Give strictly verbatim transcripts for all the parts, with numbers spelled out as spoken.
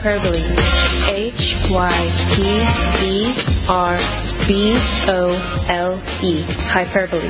hyperbole. H Y P E R B O L E. Hyperbole.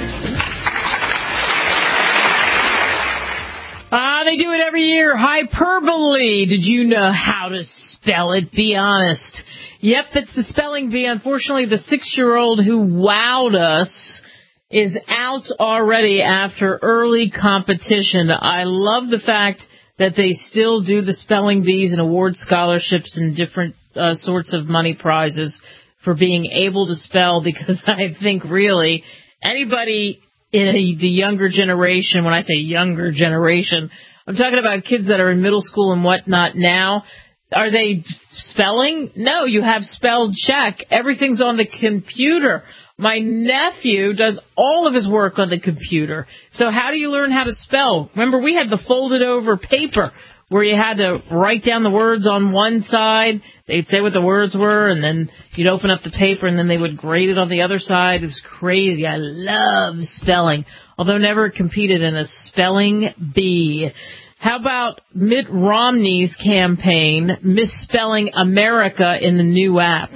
Ah, they do it every year. Hyperbole. Did you know how to spell it? Be honest. Yep, it's the spelling bee. Unfortunately, the six-year-old who wowed us is out already after early competition. I love the fact that they still do the spelling bees and award scholarships and different uh, sorts of money prizes for being able to spell, because I think really anybody in a, the younger generation, when I say younger generation, I'm talking about kids that are in middle school and whatnot now. Are they spelling? No, you have spell check. Everything's on the computer. My nephew does all of his work on the computer. So how do you learn how to spell? Remember, we had the folded over paper where you had to write down the words on one side. They'd say what the words were, and then you'd open up the paper, and then they would grade it on the other side. It was crazy. I love spelling, although never competed in a spelling bee. How about Mitt Romney's campaign misspelling America in the new app?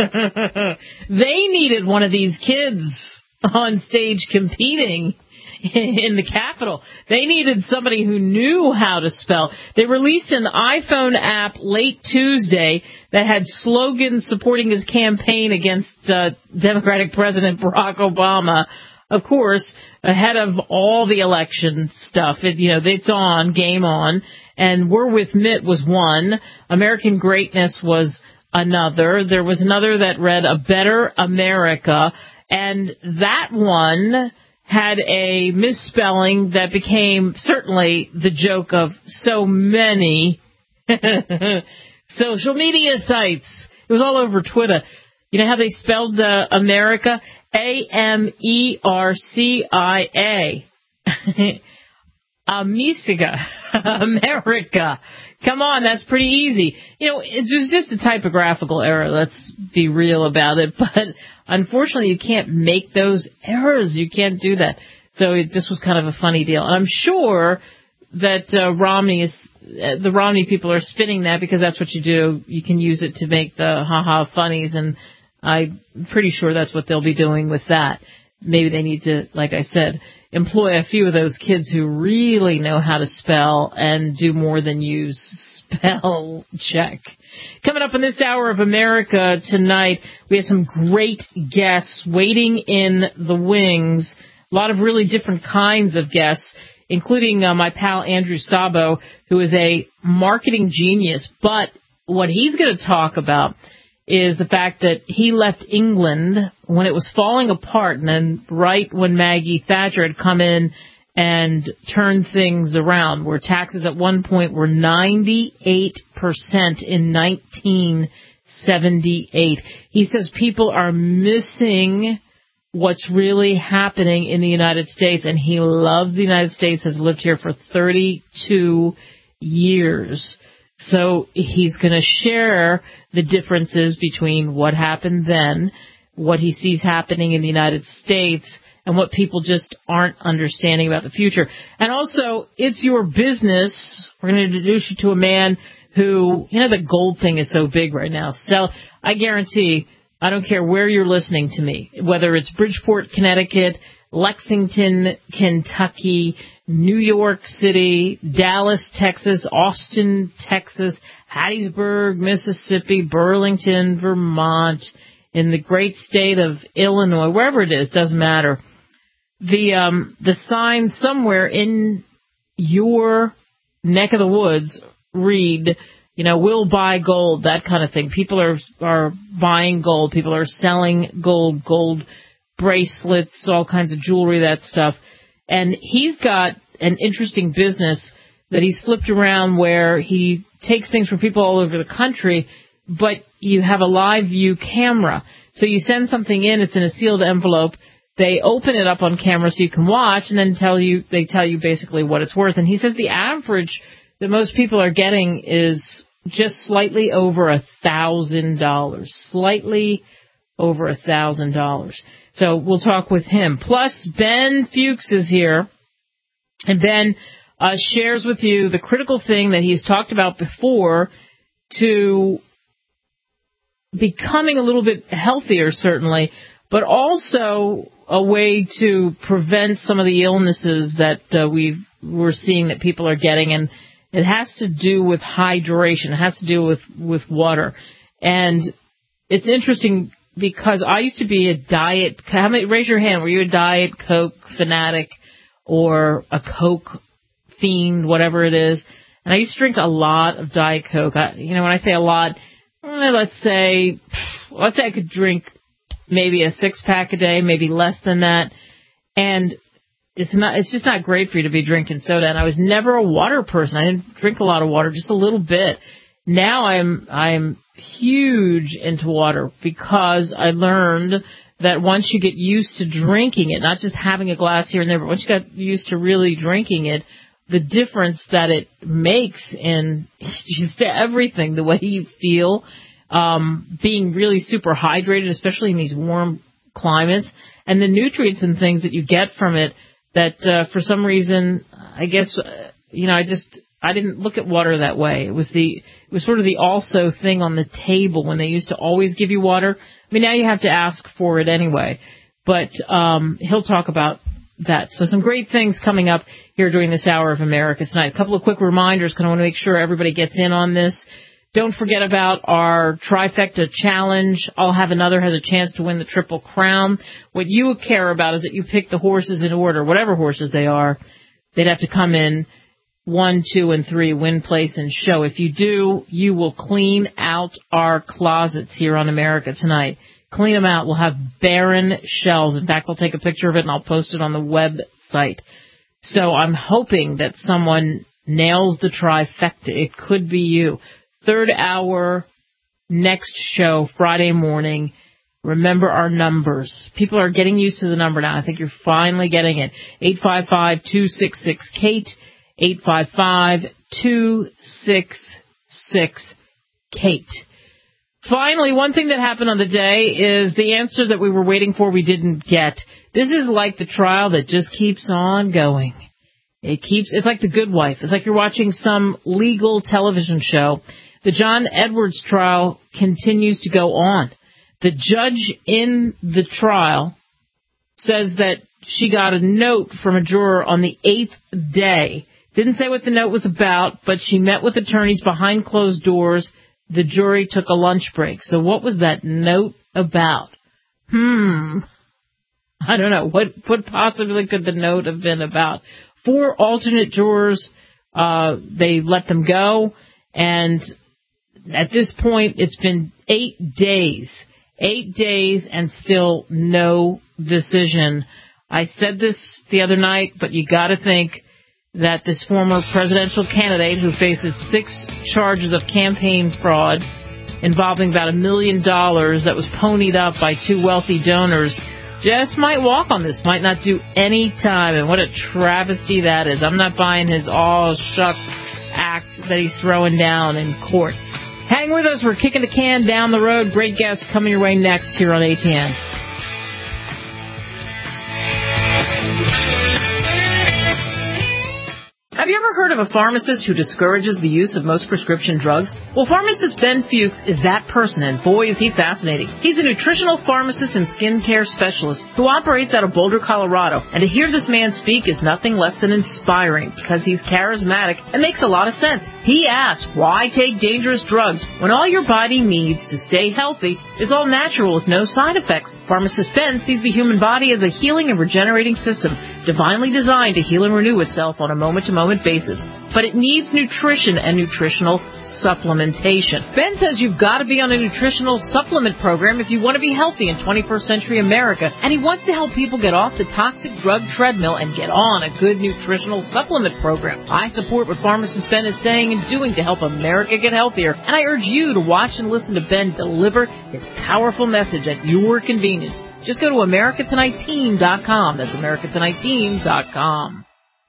They needed one of these kids on stage competing in the Capitol. They needed somebody who knew how to spell. They released an iPhone app late Tuesday that had slogans supporting his campaign against uh, Democratic President Barack Obama. Of course, ahead of all the election stuff, it, you know, it's on, game on, and We're With Mitt was one. American Greatness was another. There was another that read A Better America, and that one had a misspelling that became certainly the joke of so many social media sites. It was all over Twitter. You know how they spelled uh, America? A M E R C I A. Amisiga. America. Come on, that's pretty easy. You know, it was just a typographical error. Let's be real about it. But unfortunately, you can't make those errors. You can't do that. So it just was kind of a funny deal. And I'm sure that uh, Romney is, uh, the Romney people are spinning that because that's what you do. You can use it to make the ha-ha funnies, and I'm pretty sure that's what they'll be doing with that. Maybe they need to, like I said, employ a few of those kids who really know how to spell and do more than use spell check. Coming up in this hour of America tonight, we have some great guests waiting in the wings. A lot of really different kinds of guests, including uh, my pal Andrew Sabo, who is a marketing genius. But what he's going to talk about is the fact that he left England when it was falling apart, and then right when Maggie Thatcher had come in and turned things around, where taxes at one point were ninety-eight percent in nineteen seventy-eight. He says people are missing what's really happening in the United States, and he loves the United States, has lived here for thirty-two years. So he's going to share the differences between what happened then, what he sees happening in the United States, and what people just aren't understanding about the future. And also, it's your business. We're going to introduce you to a man who, you know, the gold thing is so big right now. So I guarantee, I don't care where you're listening to me, whether it's Bridgeport, Connecticut, Lexington, Kentucky, New York City, Dallas, Texas, Austin, Texas, Hattiesburg, Mississippi, Burlington, Vermont, in the great state of Illinois, wherever it is, doesn't matter. The um, the sign somewhere in your neck of the woods read, you know, we'll buy gold, that kind of thing. People are are buying gold. People are selling gold, gold bracelets, all kinds of jewelry, that stuff. And he's got an interesting business that he's flipped around where he takes things from people all over the country, but you have a live view camera. So you send something in, it's in a sealed envelope. They open it up on camera so you can watch, and then tell you they tell you basically what it's worth. And he says the average that most people are getting is just slightly over a thousand dollars, slightly over a thousand dollars. So we'll talk with him. Plus, Ben Fuchs is here, and Ben uh, shares with you the critical thing that he's talked about before to becoming a little bit healthier, certainly, but also a way to prevent some of the illnesses that uh, we've, we're seeing that people are getting. And it has to do with hydration. It has to do with, with water. And it's interesting because I used to be a diet, how many, raise your hand, were you a Diet Coke fanatic or a Coke fiend, whatever it is? And I used to drink a lot of Diet Coke. I, you know, when I say a lot, eh, let's say, let's say I could drink maybe a six pack a day, maybe less than that. And it's not, it's just not great for you to be drinking soda. And I was never a water person. I didn't drink a lot of water, just a little bit. Now I'm, I'm huge into water because I learned that once you get used to drinking it, not just having a glass here and there, but once you got used to really drinking it, the difference that it makes in just everything, the way you feel, um, being really super hydrated, especially in these warm climates, and the nutrients and things that you get from it that uh, for some reason, I guess, uh, you know, I just, I didn't look at water that way. It was the, it was sort of the also thing on the table when they used to always give you water. I mean, now you have to ask for it anyway, but um, he'll talk about that. So some great things coming up here during this hour of America Tonight. A couple of quick reminders because I want to make sure everybody gets in on this. Don't forget about our trifecta challenge. I'll Have Another has a chance to win the Triple Crown. What you care about is that you pick the horses in order, whatever horses they are. They'd have to come in one, two, and three, win, place, and show. If you do, you will clean out our closets here on America Tonight. Clean them out. We'll have barren shelves. In fact, I'll take a picture of it and I'll post it on the website. So I'm hoping that someone nails the trifecta. It could be you. Third hour, next show, Friday morning. Remember our numbers. People are getting used to the number now. I think you're finally getting it. eight five five, two six six, Kate. eight five five, two six six, Kate. Finally, one thing that happened on the day is the answer that we were waiting for we didn't get. This is like the trial that just keeps on going. It keeps, it's like The Good Wife. It's like you're watching some legal television show. The John Edwards trial continues to go on. The judge in the trial says that she got a note from a juror on the eighth day. Didn't say what the note was about, but she met with attorneys behind closed doors. The jury took a lunch break. So what was that note about? Hmm. I don't know. What what possibly could the note have been about? Four alternate jurors, uh, they let them go. And at this point, it's been eight days. Eight days and still no decision. I said this the other night, but you got to think that this former presidential candidate who faces six charges of campaign fraud involving about a million dollars that was ponied up by two wealthy donors just might walk on this, might not do any time. And what a travesty that is. I'm not buying his all shucks act that he's throwing down in court. Hang with us. We're kicking the can down the road. Great guests coming your way next here on A T N. Have you ever heard of a pharmacist who discourages the use of most prescription drugs? Well, pharmacist Ben Fuchs is that person, and boy, is he fascinating. He's a nutritional pharmacist and skincare specialist who operates out of Boulder, Colorado. And to hear this man speak is nothing less than inspiring because he's charismatic and makes a lot of sense. He asks, why take dangerous drugs when all your body needs to stay healthy is all natural with no side effects? Pharmacist Ben sees the human body as a healing and regenerating system, divinely designed to heal and renew itself on a moment-to-moment basis, but it needs nutrition and nutritional supplementation. Ben says you've got to be on a nutritional supplement program if you want to be healthy in twenty-first century America, and he wants to help people get off the toxic drug treadmill and get on a good nutritional supplement program. I support what pharmacist Ben is saying and doing to help America get healthier, and I urge you to watch and listen to Ben deliver his powerful message at your convenience. Just go to America Tonight Team dot com. That's America Tonight Team dot com.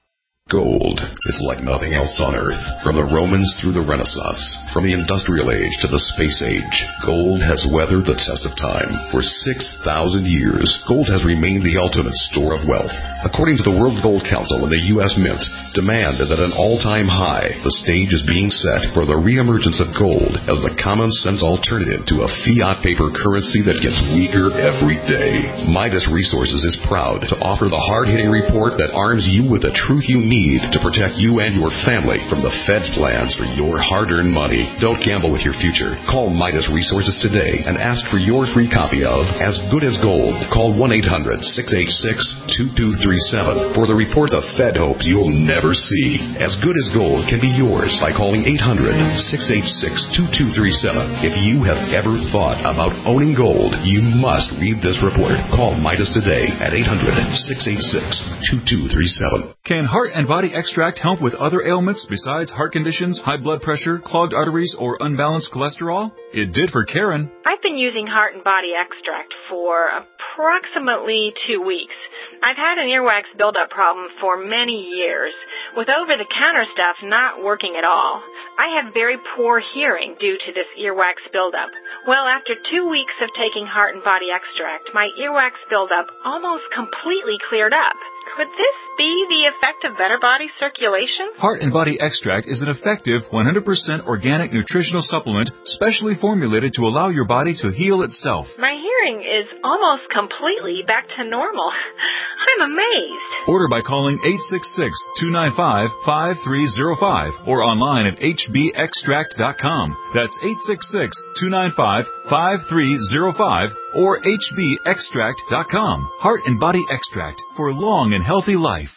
Gold is like nothing else on Earth. From the Romans through the Renaissance, from the Industrial Age to the Space Age, gold has weathered the test of time. For six thousand years, gold has remained the ultimate store of wealth. According to the World Gold Council and the U S Mint, demand is at an all-time high. The stage is being set for the reemergence of gold as the common-sense alternative to a fiat paper currency that gets weaker every day. Midas Resources is proud to offer the hard-hitting report that arms you with the truth you need to protect you and your family from the Fed's plans for your hard-earned money. Don't gamble with your future. Call Midas Resources today and ask for your free copy of As Good as Gold. Call one eight hundred, six eight six, two two three seven for the report the Fed hopes you'll never see. As Good as Gold can be yours by calling eight hundred, six eight six, two two three seven. If you have ever thought about owning gold, you must read this report. Call Midas today at eight hundred, six eight six, two two three seven. Can Heart and Body Extract help with other ailments besides heart conditions, high blood pressure, clogged arteries, or unbalanced cholesterol? It did for Karen. I've been using Heart and Body Extract for approximately two weeks. I've had an earwax buildup problem for many years, with over-the-counter stuff not working at all. I have very poor hearing due to this earwax buildup. Well, after two weeks of taking Heart and Body Extract, my earwax buildup almost completely cleared up. Could this be the effect of better body circulation? Heart and Body Extract is an effective one hundred percent organic nutritional supplement specially formulated to allow your body to heal itself. My hearing is almost completely back to normal. I'm amazed. Order by calling eight six six, two nine five, five three zero five or online at h b extract dot com. That's eight six six, two nine five, five three zero five or h b extract dot com. Heart and Body Extract for long and healthy life.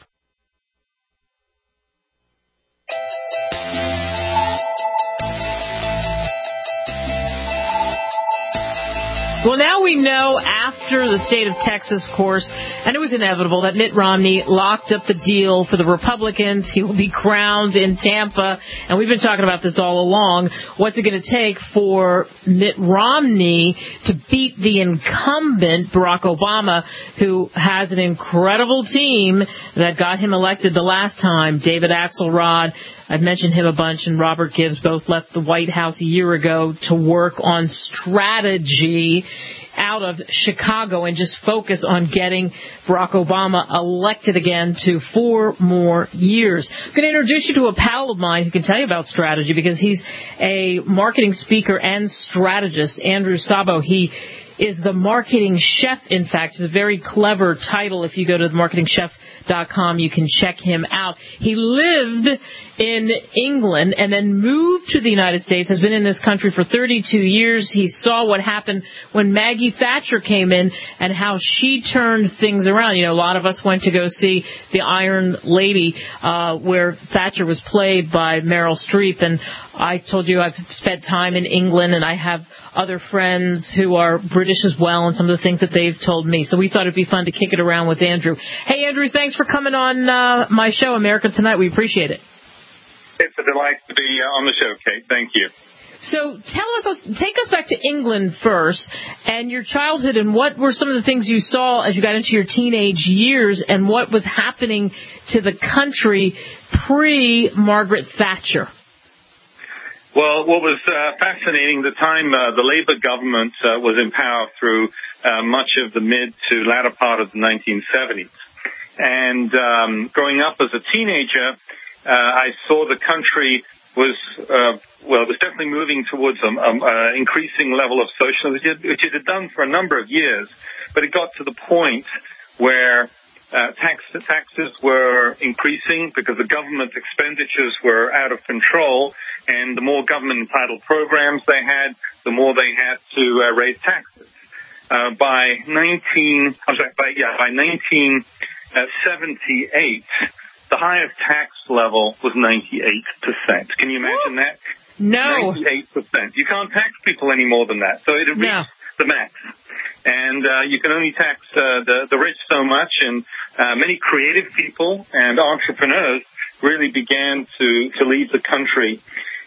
Well, now we know after the state of Texas, of course, and it was inevitable that Mitt Romney locked up the deal for the Republicans. He will be crowned in Tampa, and we've been talking about this all along. What's it going to take for Mitt Romney to beat the incumbent, Barack Obama, who has an incredible team that got him elected the last time? David Axelrod, I've mentioned him a bunch, and Robert Gibbs both left the White House a year ago to work on strategy out of Chicago and just focus on getting Barack Obama elected again to four more years. I'm going to introduce you to a pal of mine who can tell you about strategy because he's a marketing speaker and strategist, Andrew Sabo. He is the marketing chef, in fact. It's a very clever title. If you go to the marketing chef dot com, you can check him out. He lived in England and then moved to the United States, has been in this country for thirty-two years. He saw what happened when Maggie Thatcher came in and how she turned things around. You know, a lot of us went to go see The Iron Lady, uh, where Thatcher was played by Meryl Streep, and I told you I've spent time in England and I have other friends who are British as well and some of the things that they've told me. So we thought it'd be fun to kick it around with Andrew. Hey, Andrew, thanks for coming on uh, my show, America Tonight. We appreciate it. It's a delight to be uh, on the show, Kate. Thank you. So tell us, take us back to England first and your childhood, and what were some of the things you saw as you got into your teenage years, and what was happening to the country pre-Margaret Thatcher? Well, what was uh, fascinating, the time uh, the Labour government uh, was in power through uh, much of the mid to latter part of the nineteen seventies. And um, growing up as a teenager, uh, I saw the country was, uh, well, it was definitely moving towards an um, uh, increasing level of socialism, which it had done for a number of years. But it got to the point where Uh, tax, taxes were increasing because the government expenditures were out of control, and the more government-entitled programs they had, the more they had to uh, raise taxes. Uh, by nineteen, I'm sorry, by yeah, by nineteen seventy-eight, the highest tax level was ninety-eight percent. Can you imagine that? No. ninety-eight percent. You can't tax people any more than that. So it had reached no. the max. And uh, you can only tax uh, the, the rich so much, and uh, many creative people and entrepreneurs really began to, to leave the country.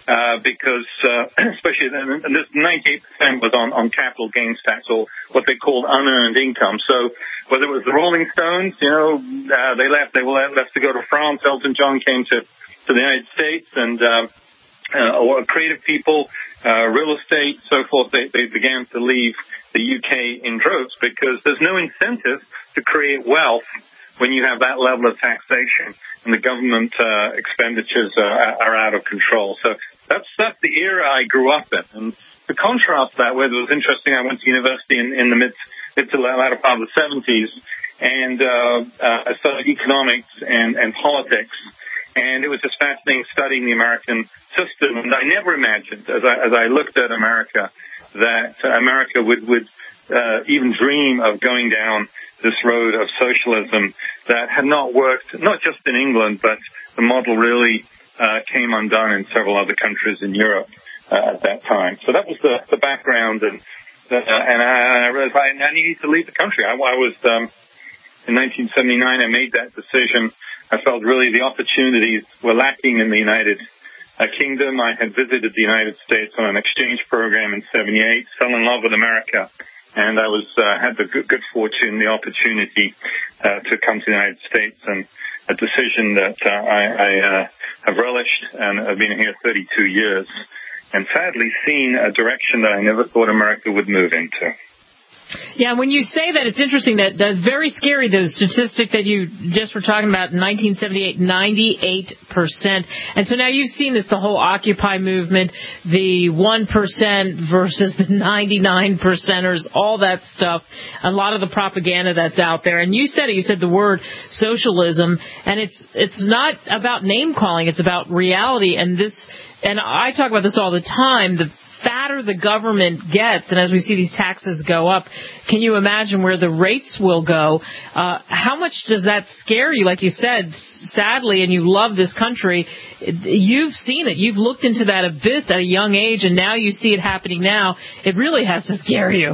uh, because uh, especially and this ninety-eight percent was on, on capital gains tax, or what they called unearned income. So whether it was the Rolling Stones, you know, uh, they left, they were left to go to France. Elton John came to, to the United States, and uh, uh, or creative people, uh, real estate, so forth, they, they began to leave the U K in droves because there's no incentive to create wealth when you have that level of taxation and the government uh, expenditures are, are out of control. So that's that's the era I grew up in. And to contrast that with, it was interesting, I went to university in, in the mid, mid to latter part of the seventies, and uh, uh, I studied economics and, and politics. And it was just fascinating studying the American system. And I never imagined, as I, as I looked at America, that uh, America would, would uh, even dream of going down this road of socialism that had not worked, not just in England, but the model really uh, came undone in several other countries in Europe uh, at that time. So that was the, the background, and uh, and I, I realized I, I needed to leave the country. I, I was um, in nineteen seventy-nine. I made that decision. I felt really the opportunities were lacking in the United uh, Kingdom. I had visited the United States on an exchange program in seventy-eight, fell in love with America. And I was uh, had the good, good fortune, the opportunity uh, to come to the United States, and a decision that uh, I, I uh, have relished, and I've been here thirty-two years, and sadly seen a direction that I never thought America would move into. Yeah, when you say that, it's interesting that that's very scary, the statistic that you just were talking about in nineteen seventy-eight, ninety-eight percent. And so now you've seen this, the whole Occupy movement, the one percent versus the ninety-nine percenters, all that stuff, a lot of the propaganda that's out there. And you said it, you said the word socialism, and it's it's not about name calling, it's about reality. And this, and I talk about this all the time, the fatter the government gets, and as we see these taxes go up, can you imagine where the rates will go? Uh, how much does that scare you? Like you said, sadly, and you love this country, you've seen it. You've looked into that abyss at a young age, and now you see it happening now. It really has to scare you.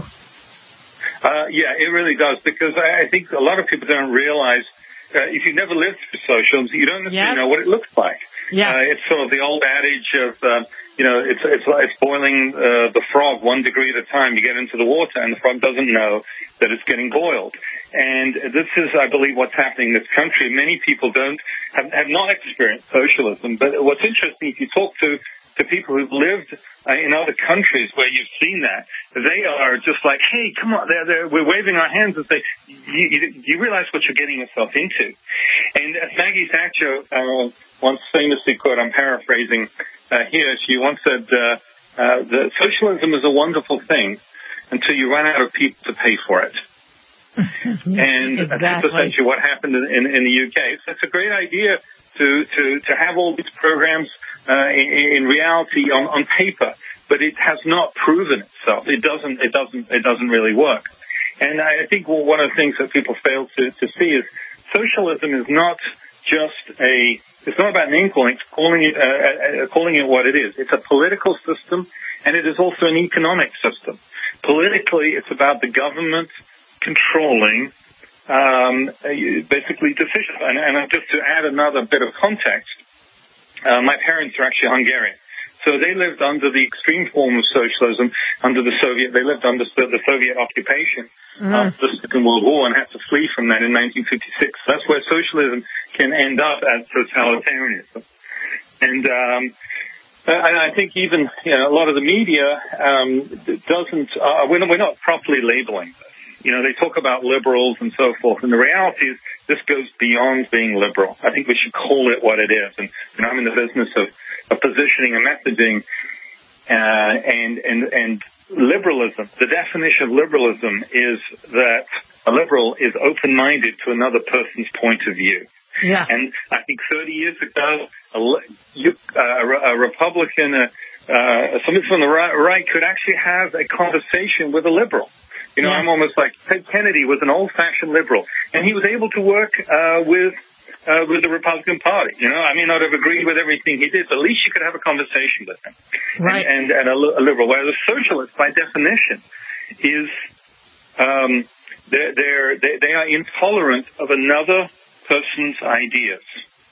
Uh, yeah, it really does, because I, I think a lot of people don't realize uh, if you've never lived through socialism, you don't necessarily yes. know what it looks like. Yeah. Uh, it's sort of the old adage of, uh, you know, it's it's it's boiling uh, the frog one degree at a time. You get into the water, and the frog doesn't know that it's getting boiled. And this is, I believe, what's happening in this country. Many people don't have, have not experienced socialism. But what's interesting, if you talk to to people who've lived uh, in other countries where you've seen that, they are just like, hey, come on, they're, they're, we're waving our hands and say, you, you, you realize what you're getting yourself into. And as Maggie Thatcher uh, once famously quote, I'm paraphrasing uh, here, she once said, uh, uh, that socialism is a wonderful thing until you run out of people to pay for it. And exactly. That's essentially what happened in, in, in the U K. So it's a great idea to, to, to have all these programs uh, in, in reality on, on paper, but it has not proven itself. It doesn't. It doesn't. It doesn't really work. And I think well, one of the things that people fail to, to see is socialism is not just a. It's not about name calling. It's calling it uh, uh, calling it what it is. It's a political system, and it is also an economic system. Politically, it's about the government controlling um, basically decisions. And, and just to add another bit of context, uh, my parents are actually Hungarian. So they lived under the extreme form of socialism, under the Soviet, they lived under the Soviet occupation mm. after the Second World War and had to flee from that in nineteen fifty-six. That's where socialism can end up as totalitarianism. And, um, and I think even, you know, a lot of the media, um, doesn't, uh, we're not, we're not properly labeling this. You know, they talk about liberals and so forth, and the reality is this goes beyond being liberal. I think we should call it what it is. And, you know, I'm in the business of, of positioning and messaging, uh, and, and, and liberalism. The definition of liberalism is that a liberal is open-minded to another person's point of view. Yeah. And I think thirty years ago, a, you, uh, a Republican, uh, uh, somebody from the right, right could actually have a conversation with a liberal. You know, yeah. I'm almost like Ted Kennedy was an old-fashioned liberal, and he was able to work uh, with uh, with the Republican Party. You know, I may not have agreed with everything he did, but at least you could have a conversation with him. Right. And, and, and a, a liberal, whereas a socialist, by definition, is um, they're, they're, they they are intolerant of another person's ideas.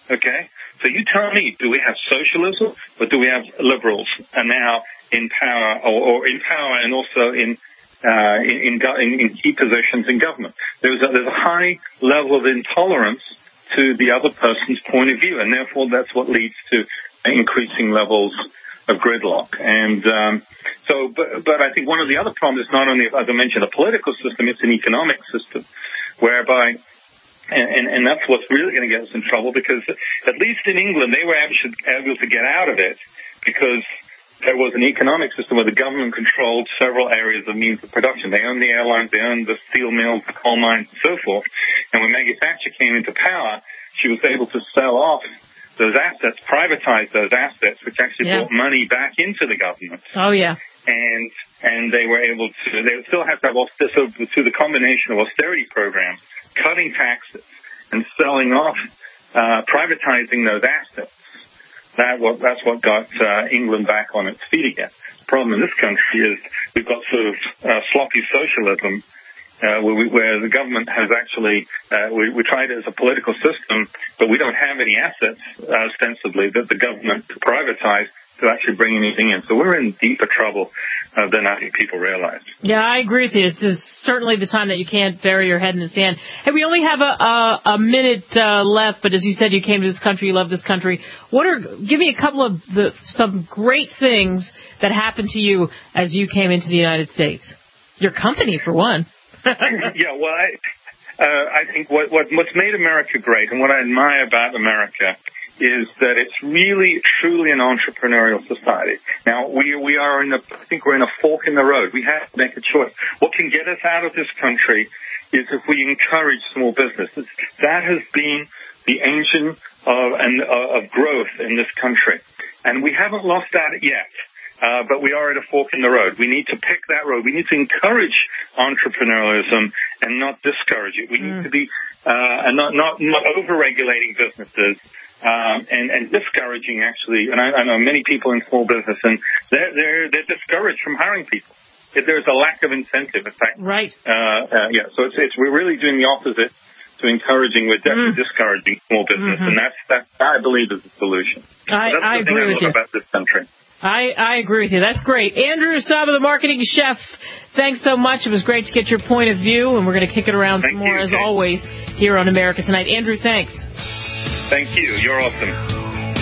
Okay? So you tell me, do we have socialism or do we have liberals and now in power or, or in power and also in uh, in, in, in key positions in government? There's a, there's a high level of intolerance to the other person's point of view, and therefore that's what leads to increasing levels of gridlock. And um, so, but, but I think one of the other problems is not only, as I mentioned, a political system, it's an economic system whereby, and, and, and that's what's really going to get us in trouble, because at least in England, they were able to get out of it because there was an economic system where the government controlled several areas of means of production. They owned the airlines, they owned the steel mills, the coal mines, and so forth. And when Maggie Thatcher came into power, she was able to sell off those assets, privatize those assets, which actually yeah. brought money back into the government. Oh, yeah. And and they were able to, they still have to have, so through the combination of austerity programs, cutting taxes, and selling off, uh, privatizing those assets. That what, that's what got uh, England back on its feet again. The problem in this country is we've got sort of uh, sloppy socialism, Uh, where, we, where the government has actually, uh, we, we tried it as a political system, but we don't have any assets, uh, ostensibly, that the government to privatize to actually bring anything in. So we're in deeper trouble uh, than I think people realize. Yeah, I agree with you. This is certainly the time that you can't bury your head in the sand. Hey, we only have a, a, a minute uh, left, but as you said, you came to this country, you love this country. What are, give me a couple of the, some great things that happened to you as you came into the United States. Your company, for one. yeah, well, I, uh, I think what, what what's made America great and what I admire about America is that it's really, truly an entrepreneurial society. Now, we we are in a, I think we're in a fork in the road. We have to make a choice. What can get us out of this country is if we encourage small businesses. That has been the engine of, and, uh, of growth in this country. And we haven't lost that yet. Uh, but we are at a fork in the road. We need to pick that road. We need to encourage entrepreneurialism and not discourage it. We need mm. to be uh, and not not not over-regulating businesses um, and and discouraging actually. And I, I know many people in small business, and they're they're they're discouraged from hiring people. If there's a lack of incentive, in fact. Right. Uh, uh, yeah. So it's it's we're really doing the opposite to encouraging. We're definitely mm. discouraging small business, mm-hmm. and that's that I believe is the solution. I, that's I the thing agree I with love you. about this country. I, I agree with you. That's great. Andrew Saba, the marketing chef, thanks so much. It was great to get your point of view, and we're going to kick it around Thank some more, you, as Jay. always, here on America Tonight. Andrew, thanks. Thank you. You're awesome.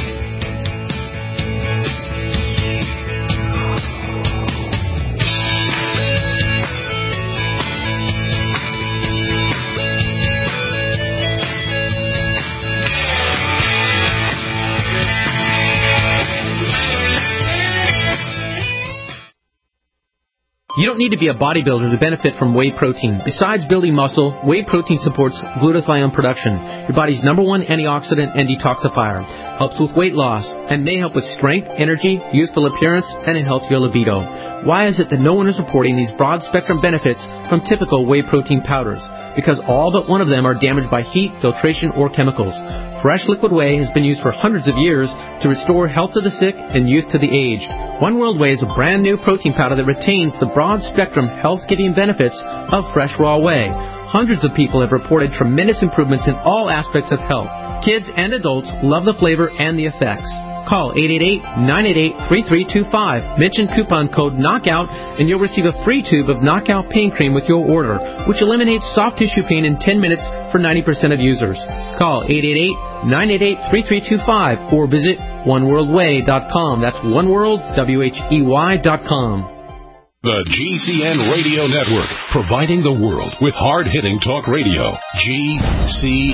You don't need to be a bodybuilder to benefit from whey protein. Besides building muscle, whey protein supports glutathione production, your body's number one antioxidant and detoxifier, helps with weight loss, and may help with strength, energy, youthful appearance, and a healthier libido. Why is it that no one is reporting these broad-spectrum benefits from typical whey protein powders? Because all but one of them are damaged by heat, filtration, or chemicals. Fresh liquid whey has been used for hundreds of years to restore health to the sick and youth to the aged. One World Whey is a brand new protein powder that retains the broad-spectrum health-giving benefits of fresh raw whey. Hundreds of people have reported tremendous improvements in all aspects of health. Kids and adults love the flavor and the effects. Call eight eight eight, nine eight eight, three three two five. Mention coupon code KNOCKOUT and you'll receive a free tube of Knockout Pain Cream with your order, which eliminates soft tissue pain in ten minutes for ninety percent of users. Call eight eight eight, nine eight eight, three three two five or visit one world way dot com. That's oneworld, W H E Y dot com. The G C N Radio Network, providing the world with hard-hitting talk radio. G C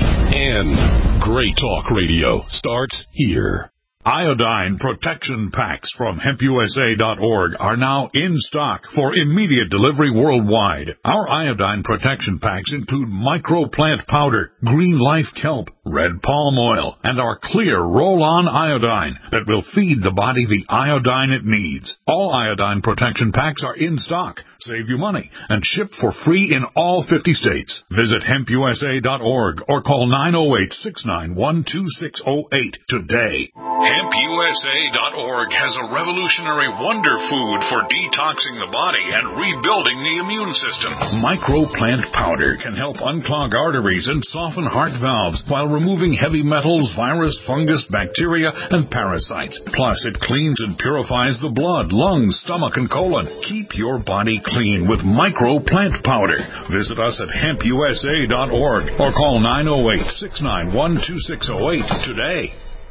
N. Great talk radio starts here. Iodine protection packs from hemp U S A dot org are now in stock for immediate delivery worldwide. Our iodine protection packs include microplant powder, green life kelp, red palm oil, and our clear roll-on iodine that will feed the body the iodine it needs. All iodine protection packs are in stock. Save you money and ship for free in all fifty states. Visit hemp U S A dot org or call nine oh eight, six nine one, two six oh eight today. hemp U S A dot org has a revolutionary wonder food for detoxing the body and rebuilding the immune system. Microplant powder can help unclog arteries and soften heart valves while removing heavy metals, virus, fungus, bacteria, and parasites. Plus, it cleans and purifies the blood, lungs, stomach, and colon. Keep your body clean with Microplant powder. Visit us at hemp U S A dot org or call nine oh eight, six nine one, two six oh eight today.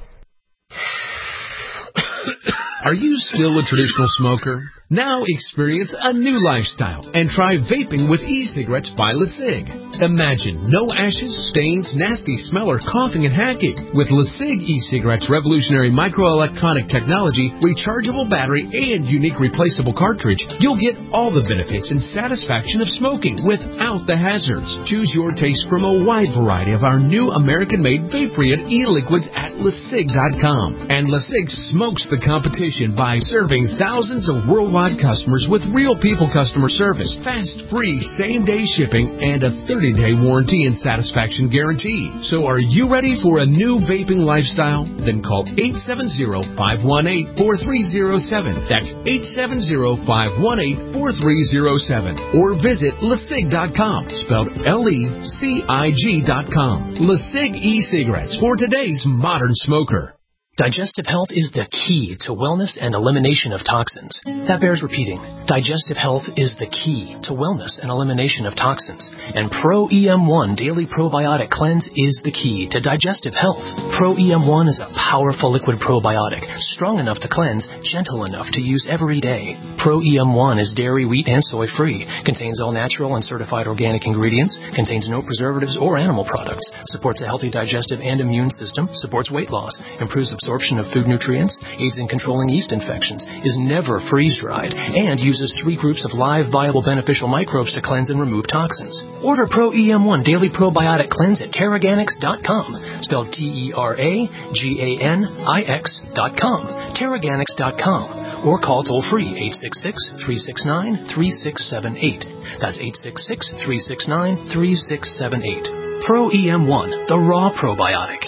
Are you still a traditional smoker? Now experience a new lifestyle and try vaping with e-cigarettes by LeSig. Imagine no ashes, stains, nasty smell, or coughing and hacking. With LeSig e-cigarettes' revolutionary microelectronic technology, rechargeable battery, and unique replaceable cartridge, you'll get all the benefits and satisfaction of smoking without the hazards. Choose your taste from a wide variety of our new American-made vape-free e-liquids at LeSig dot com. And LeSig smokes the competition by serving thousands of worldwide customers with real people customer service, fast, free, same-day shipping, and a thirty-day warranty and satisfaction guarantee. So are you ready for a new vaping lifestyle? Then call eight seven zero, five one eight, four three zero seven. That's eight seven zero, five one eight, four three zero seven. Or visit LeSig dot com, spelled L E C I G dot com. LeSig e-cigarettes for today's modern smoker. Digestive health is the key to wellness and elimination of toxins. That bears repeating. Digestive health is the key to wellness and elimination of toxins. And Pro E M one Daily Probiotic Cleanse is the key to digestive health. Pro E M one is a powerful liquid probiotic, strong enough to cleanse, gentle enough to use every day. Pro E M one is dairy, wheat, and soy free, contains all natural and certified organic ingredients, contains no preservatives or animal products, supports a healthy digestive and immune system, supports weight loss, improves absorption of food nutrients, aids in controlling yeast infections, is never freeze-dried, and uses three groups of live, viable, beneficial microbes to cleanse and remove toxins. Order Pro E M one Daily Probiotic Cleanse at Teraganix dot com, spelled T E R A G A N I X dot com, Teraganix dot com, or call toll-free eight six six, three six nine, three six seven eight. That's eight six six, three six nine, three six seven eight. Pro E M one, the raw probiotic.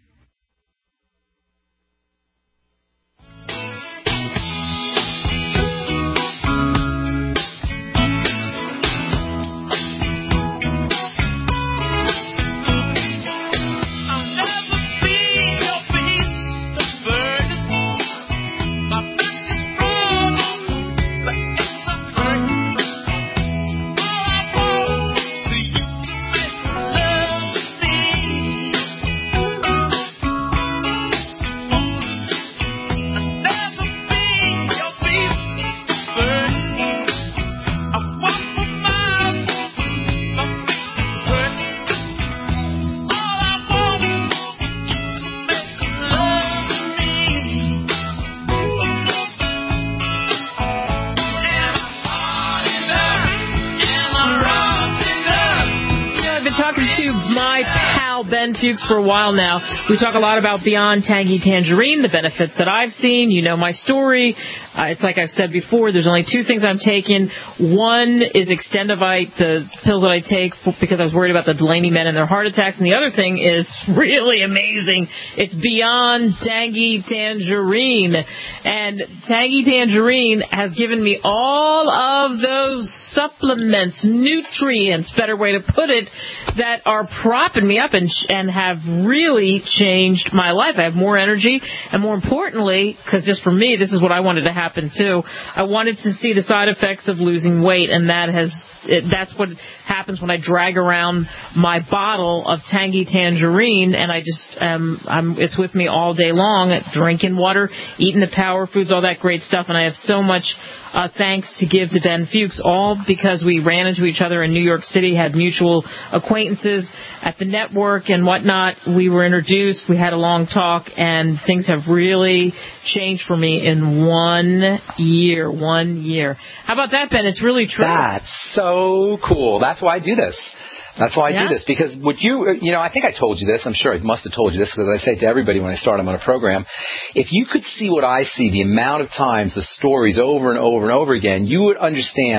Ben Fuchs for a while now. We talk a lot about Beyond Tangy Tangerine, the benefits that I've seen. You know my story. Uh, it's like I've said before, there's only two things I'm taking. One is Extendivite, the pills that I take for, because I was worried about the Delaney men and their heart attacks. And the other thing is really amazing. It's Beyond Tangy Tangerine. And Tangy Tangerine has given me all of those supplements, nutrients, better way to put it, that are propping me up and and have really changed my life. I have more energy, and more importantly, because just for me, this is what I wanted to happen too, I wanted to see the side effects of losing weight, and that has it, that's what happens when I drag around my bottle of Tangy Tangerine, and I just um, I'm it's with me all day long, drinking water, eating the power foods, all that great stuff, and I have so much Uh, thanks to give to Ben Fuchs, all because we ran into each other in New York City, had mutual acquaintances at the network and whatnot. We were introduced, we had a long talk, and things have really changed for me in one year, one year. How about that, Ben? It's really true. That's so cool. That's why I do this. That's why I yeah. do this, because would you, you know, I think I told you this, I'm sure I must have told you this, because I say to everybody when I start them on a program, if you could see what I see, the amount of times, the stories over and over and over again, you would understand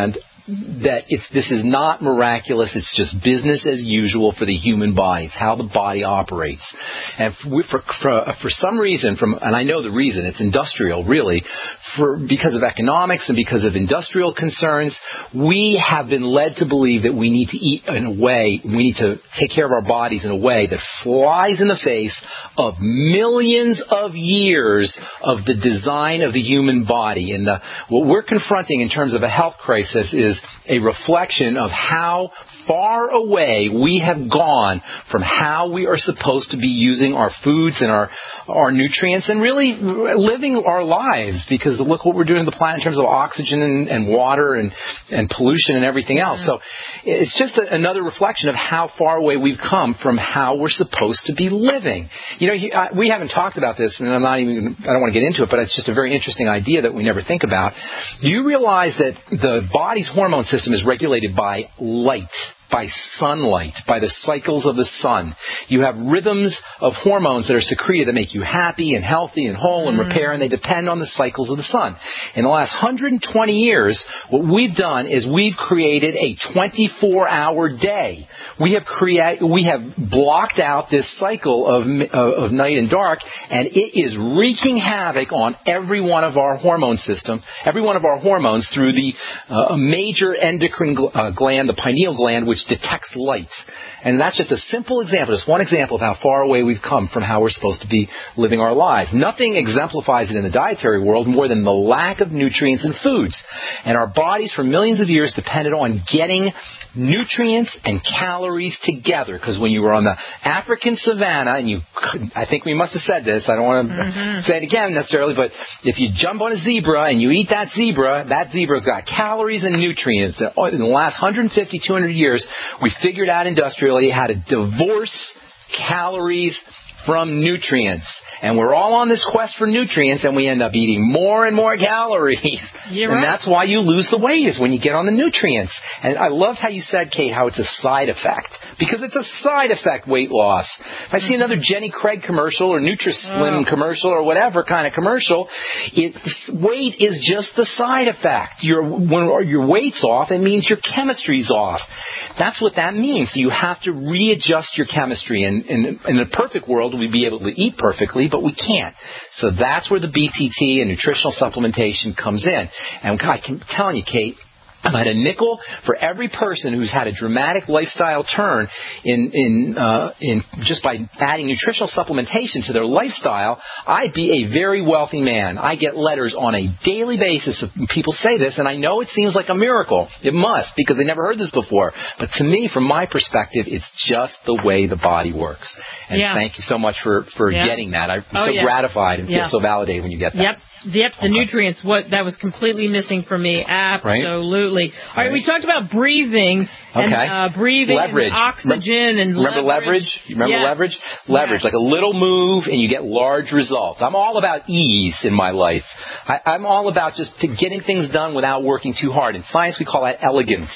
that it's, this is not miraculous. It's just business as usual for the human body. It's how the body operates. And for, for, for, for some reason, from and I know the reason, it's industrial, really, for because of economics and because of industrial concerns, we have been led to believe that we need to eat in a way, we need to take care of our bodies in a way that flies in the face of millions of years of the design of the human body. And the, what we're confronting in terms of a health crisis is a reflection of how far away we have gone from how we are supposed to be using our foods and our our nutrients and really living our lives, because look what we're doing to the planet in terms of oxygen and, and water and, and pollution and everything else. So it's just a, another reflection of how far away we've come from how we're supposed to be living. You know, we haven't talked about this, and I'm not even, I don't want to get into it, but it's just a very interesting idea that we never think about. Do you realize that the body's hormone system is regulated by light, by sunlight, by the cycles of the sun? You have rhythms of hormones that are secreted that make you happy and healthy and whole and repair, and they depend on the cycles of the sun. In the last one hundred twenty years, what we've done is we've created a twenty-four hour day. We have create, we have blocked out this cycle of, of, of night and dark, and it is wreaking havoc on every one of our hormone system, every one of our hormones through the uh, major endocrine gl- uh, gland, the pineal gland, which detects light. And that's just a simple example, just one example of how far away we've come from how we're supposed to be living our lives. Nothing exemplifies it in the dietary world more than the lack of nutrients in foods. And our bodies for millions of years depended on getting nutrients and calories together. Because when you were on the African savannah, and you, I think we must have said this, I don't want to mm-hmm. say it again necessarily, but if you jump on a zebra and you eat that zebra, that zebra's got calories and nutrients. In the last one hundred fifty, two hundred years, we figured out industrially how to divorce calories from nutrients. And we're all on this quest for nutrients, and we end up eating more and more calories. You're and right. That's why you lose the weight, is when you get on the nutrients. And I loved how you said, Kate, how it's a side effect. Because it's a side effect, weight loss. If I see another Jenny Craig commercial or NutriSlim oh. commercial or whatever kind of commercial, it, weight is just the side effect. Your, when your weight's off, it means your chemistry's off. That's what that means. So you have to readjust your chemistry. And, and in a perfect world, we'd be able to eat perfectly, but we can't. So that's where the B T T and nutritional supplementation comes in. And I can tell you, Kate, I'm at a nickel for every person who's had a dramatic lifestyle turn in in uh, in just by adding nutritional supplementation to their lifestyle. I'd be a very wealthy man. I get letters on a daily basis of people say this, and I know it seems like a miracle. It must, because they never heard this before. But to me, from my perspective, it's just the way the body works. And yeah. thank you so much for, for yeah. getting that. I'm oh, so yeah. gratified and yeah. feel so validated when you get that. Yep. Yep, the nutrients, what that was completely missing for me. Absolutely. Right. All right, we talked about breathing and okay. uh, breathing leverage. and oxygen and remember leverage. leverage? You remember yes. leverage? Leverage, yes. Like a little move and you get large results. I'm all about ease in my life. I, I'm all about just to getting things done without working too hard. In science, we call that elegance.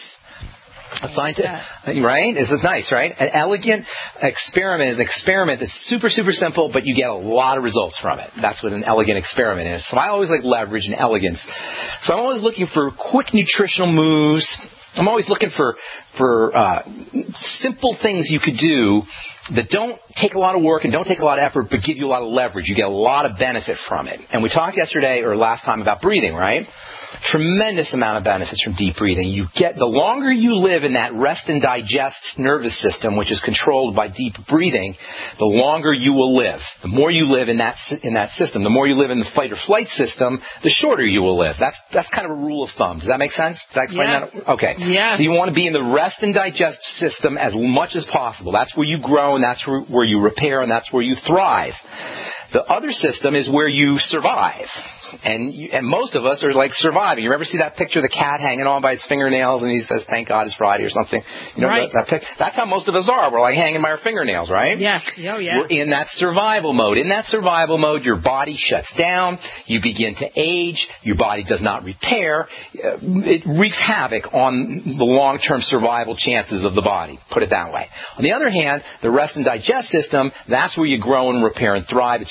A scientist, right? This is nice, right? An elegant experiment is an experiment that's super, super simple, but you get a lot of results from it. That's what an elegant experiment is. So I always like leverage and elegance. So I'm always looking for quick nutritional moves. I'm always looking for for uh, simple things you could do that don't take a lot of work and don't take a lot of effort, but give you a lot of leverage. You get a lot of benefit from it. And we talked yesterday or last time about breathing, right? Tremendous amount of benefits from deep breathing. You get the longer you live in that rest and digest nervous system, which is controlled by deep breathing, the longer you will live. The more you live in that in that system, the more you live in the fight or flight system, the shorter you will live. That's that's kind of a rule of thumb. Does that make sense? Did I explain yes. that? Okay. Yes. So you want to be in the rest and digest system as much as possible. That's where you grow, and that's where, where you repair, and that's where you thrive. The other system is where you survive. And you, and most of us are like surviving. You ever see that picture of the cat hanging on by its fingernails and he says, "Thank God it's Friday" or something? You know right. that, that pic? That's how most of us are. We're like hanging by our fingernails, right? Yes. Oh, yeah. We're in that survival mode. In that survival mode, your body shuts down. You begin to age. Your body does not repair. It wreaks havoc on the long-term survival chances of the body. Put it that way. On the other hand, the rest and digest system, that's where you grow and repair and thrive. It's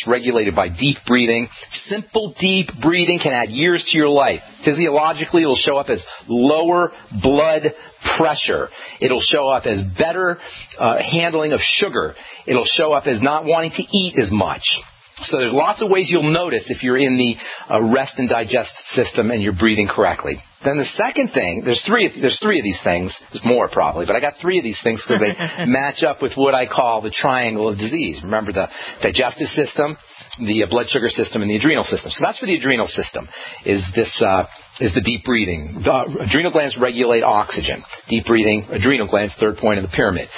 regulated by deep breathing. Simple deep breathing can add years to your life. Physiologically, it will show up as lower blood pressure. It'll show up as better uh, handling of sugar. It'll show up as not wanting to eat as much. So there's lots of ways you'll notice if you're in the uh, rest and digest system and you're breathing correctly. Then the second thing, there's three, there's three of these things. There's more probably, but I got three of these things because they match up with what I call the triangle of disease. Remember the digestive system, the uh, blood sugar system, and the adrenal system. So that's for the adrenal system, is this, uh, is the deep breathing. The adrenal glands regulate oxygen. Deep breathing, adrenal glands, third point of the pyramid,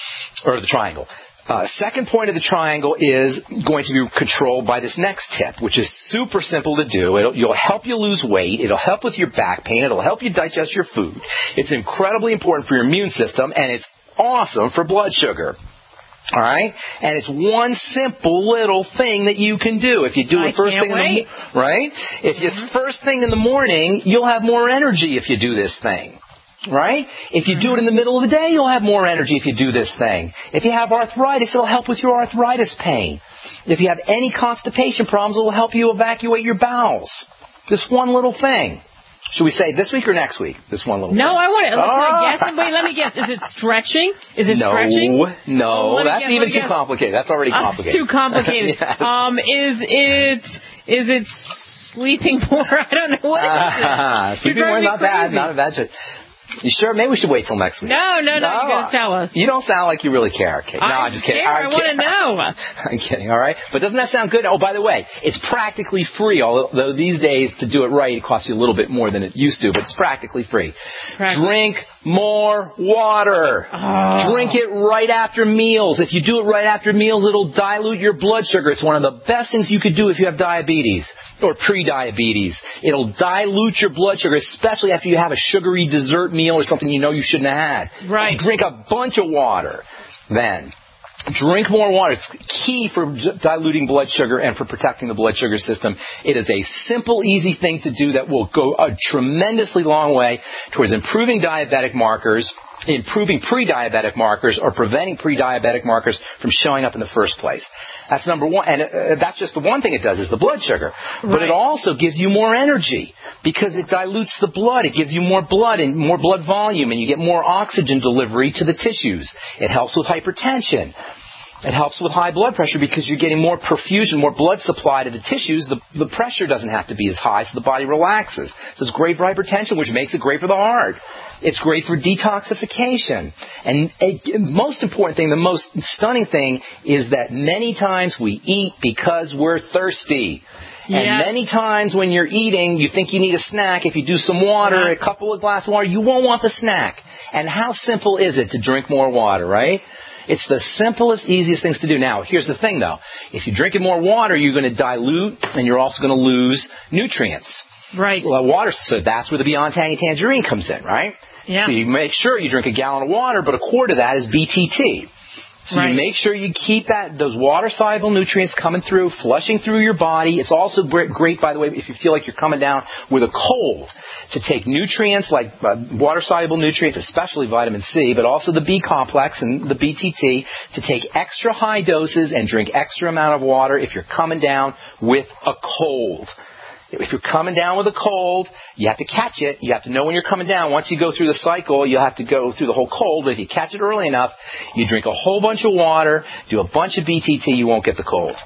or the triangle. Uh, second point of the triangle is going to be controlled by this next tip, which is super simple to do. It'll, it'll help you lose weight. It'll help with your back pain. It'll help you digest your food. It's incredibly important for your immune system, and it's awesome for blood sugar. All right? And it's one simple little thing that you can do. If you do I it first can't thing wait. in the right? If you first thing in the morning, you'll have more energy if you do this thing. Right? If you do it in the middle of the day, you'll have more energy if you do this thing. If you have arthritis, it'll help with your arthritis pain. If you have any constipation problems, it will help you evacuate your bowels. This one little thing. Should we say this week or next week? This one little No, thing. I want it. Let's Oh. guess. Wait, let me guess. Is it stretching? Is it no, stretching? No, Oh, let me that's guess, even let me too guess. complicated. That's already Uh, complicated. it's too complicated. Yes. Um, is it, is it sleeping more? I don't know. What is it? Sleeping You're more, driving me not bad. crazy. Not a bad choice. You sure? Maybe we should wait till next week. No, no, no, No, you're going to tell us. You don't sound like you really care, Kate. No, I'm I'm just kidding. scared. I'm I want to kidding. know. I'm kidding, all right? But doesn't that sound good? Oh, by the way, it's practically free, although these days to do it right, it costs you a little bit more than it used to, but it's practically free. Practically. Drink more water. Oh. Drink it right after meals. If you do it right after meals, it'll dilute your blood sugar. It's one of the best things you could do if you have diabetes or pre-diabetes. It'll dilute your blood sugar, especially after you have a sugary dessert meal or something you know you shouldn't have had. Right. Drink a bunch of water then. Drink more water. It's key for diluting blood sugar and for protecting the blood sugar system. It is a simple, easy thing to do that will go a tremendously long way towards improving diabetic markers, improving pre-diabetic markers, or preventing pre-diabetic markers from showing up in the first place. That's number one. And uh, that's just the one thing it does is the blood sugar. Right. But it also gives you more energy because it dilutes the blood. It gives you more blood and more blood volume, and you get more oxygen delivery to the tissues. It helps with hypertension. It helps with high blood pressure because you're getting more perfusion, more blood supply to the tissues. The, the pressure doesn't have to be as high, so the body relaxes. So it's great for hypertension, which makes it great for the heart. It's great for detoxification. And a, most important thing, the most stunning thing, is that many times we eat because we're thirsty. And Yes. many times when you're eating, you think you need a snack. If you do some water, a couple of glasses of water, you won't want the snack. And how simple is it to drink more water, right? It's the simplest, easiest things to do. Now, here's the thing, though. If you're drinking more water, you're going to dilute, and you're also going to lose nutrients. Right. Well, water, so that's where the Beyond Tangy Tangerine comes in, right? Yeah. So you make sure you drink a gallon of water, but a quart of that is B T T. So Right. you make sure you keep that those water-soluble nutrients coming through, flushing through your body. It's also great, by the way, if you feel like you're coming down with a cold, to take nutrients like uh, water-soluble nutrients, especially vitamin C, but also the B complex and the B T T, to take extra high doses and drink extra amount of water if you're coming down with a cold. If you're coming down with a cold, you have to catch it. You have to know when you're coming down. Once you go through the cycle, you'll have to go through the whole cold. But if you catch it early enough, you drink a whole bunch of water, do a bunch of B T T, you won't get the cold.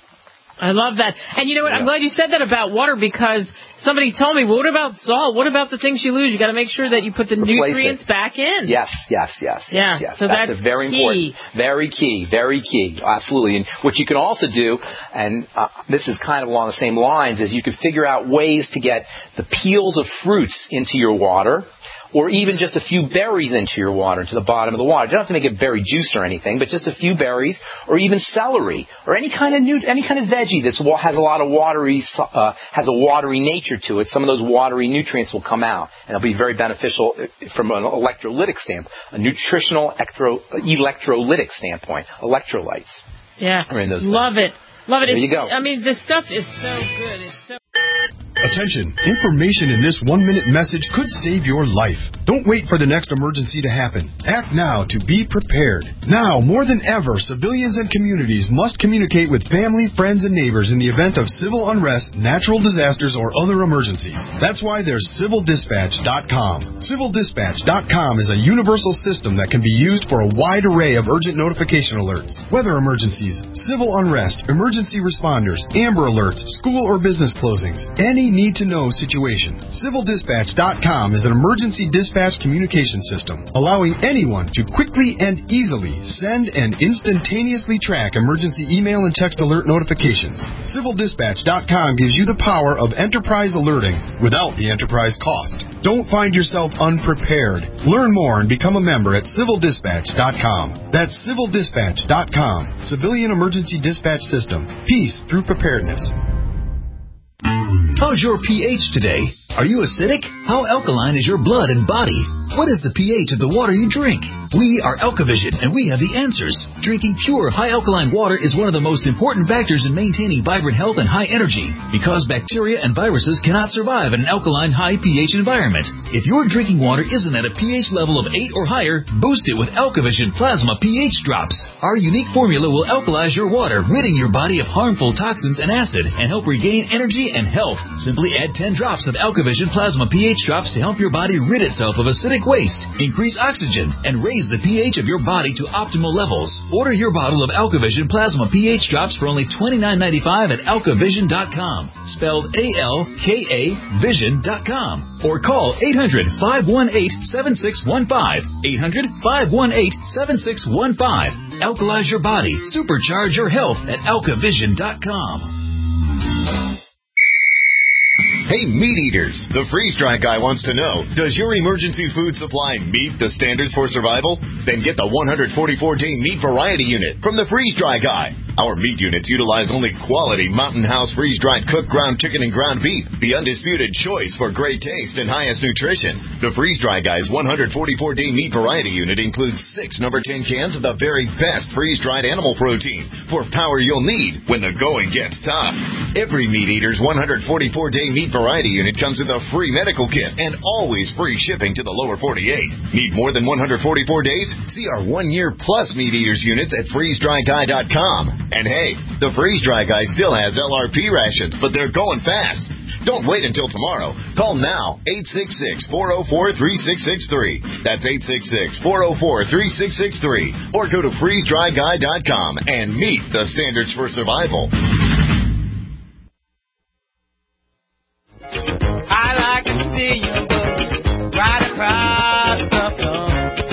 I love that. And you know what? I'm glad you said that about water because somebody told me, well, what about salt? What about the things you lose? You got to make sure that you put the Replace nutrients it. back in. Yes, yes, yes. Yeah, yes, yes. so that's a very key. important, very key, very key. Absolutely. And what you can also do, and uh, this is kind of along the same lines, is you can figure out ways to get the peels of fruits into your water, or even just a few berries into your water, into the bottom of the water. You don't have to make it berry juice or anything, but just a few berries, or even celery, or any kind of new, any kind of veggie that has a lot of watery, uh, has a watery nature to it. Some of those watery nutrients will come out, and it'll be very beneficial from an electrolytic standpoint, a nutritional electro, electrolytic standpoint. Electrolytes. Yeah. Are in those Love things. it. Love it. There It's, you go. I mean, this stuff is so good. It's so Attention! Information in this one-minute message could save your life. Don't wait for the next emergency to happen. Act now to be prepared. Now, more than ever, civilians and communities must communicate with family, friends, and neighbors in the event of civil unrest, natural disasters, or other emergencies. That's why there's Civil Dispatch dot com. Civil Dispatch dot com is a universal system that can be used for a wide array of urgent notification alerts. Weather emergencies, civil unrest, emergency responders, Amber Alerts, school or business closings, any need-to-know situation. Civil Dispatch dot com is an emergency dispatch communication system, allowing anyone to quickly and easily send and instantaneously track emergency email and text alert notifications. Civil Dispatch dot com gives you the power of enterprise alerting without the enterprise cost. Don't find yourself unprepared. Learn more and become a member at Civil Dispatch dot com. That's Civil Dispatch dot com. Civilian Emergency Dispatch System. Peace through preparedness. How's your pH today? Are you acidic? How alkaline is your blood and body? What is the pH of the water you drink? We are AlkaVision, and we have the answers. Drinking pure, high alkaline water is one of the most important factors in maintaining vibrant health and high energy, because bacteria and viruses cannot survive in an alkaline, high pH environment. If your drinking water isn't at a pH level of eight or higher, boost it with AlkaVision Plasma pH Drops. Our unique formula will alkalize your water, ridding your body of harmful toxins and acid, and help regain energy and health. Simply add ten drops of AlkaVision Plasma pH Drops to help your body rid itself of acidic waste, increase oxygen, and raise the pH of your body to optimal levels. Order your bottle of AlkaVision Plasma pH Drops for only twenty-nine ninety-five at Alka Vision dot com, spelled A L K A Vision dot com, or call eight hundred, five one eight, seven six one five, eight hundred, five one eight, seven six one five. Alkalize your body, supercharge your health at Alka Vision dot com. Hey, meat eaters! The Freeze Dry Guy wants to know, does your emergency food supply meet the standards for survival? Then get the one hundred forty-four day meat variety unit from the Freeze Dry Guy. Our meat units utilize only quality Mountain House freeze-dried cooked ground chicken and ground beef, the undisputed choice for great taste and highest nutrition. The Freeze Dry Guy's one hundred forty-four day meat variety unit includes six number ten cans of the very best freeze-dried animal protein for power you'll need when the going gets tough. Every meat eater's one hundred forty-four day meat variety unit comes with a free medical kit and always free shipping to the lower forty-eight. Need more than one hundred forty-four days? See our one-year plus meat eaters units at freeze dry guy dot com. And hey, the Freeze Dry Guy still has L R P rations, but they're going fast. Don't wait until tomorrow. Call now, eight six six, four oh four, three six six three. That's eight six six, four oh four, three six six three. Or go to freeze dry guy dot com and meet the standards for survival. I like to see you right across the floor.